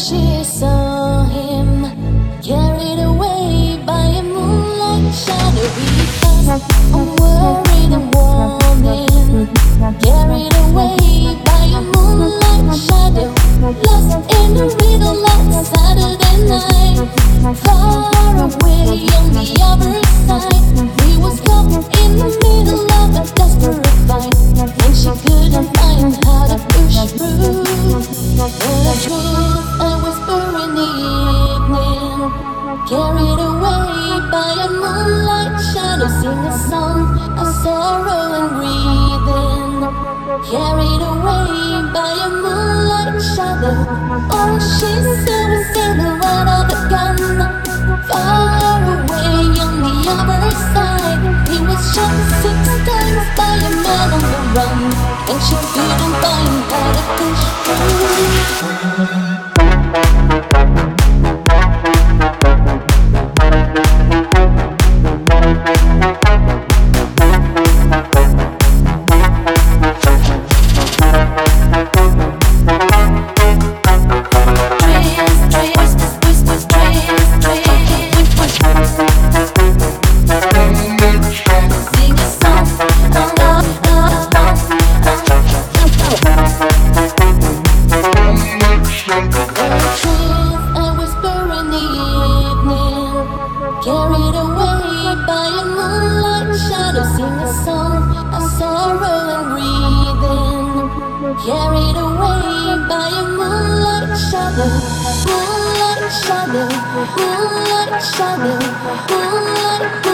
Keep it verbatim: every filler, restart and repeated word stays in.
she saw him, carried away by a moonlight shadow. He passed, unworried and warming, carried away by a moonlight shadow. Lost in the middle of Saturday night, far away on the other side. He was caught in the middle of a desperate fight, and she couldn't find how to push through. The truth I whisper in the evening, carried away by a moonlight shadow. Sing a song of sorrow and breathing, carried away by a moonlight shadow. All she saw was silhouette of a gun, far away on the other side. He was shot six times by a man on the run, and she couldn't find how to push through. Carried away by a moonlight shadow. Sing a song of sorrow and breathing, carried away by a moonlight shadow. Moonlight shadow, moonlight shadow, moonlight.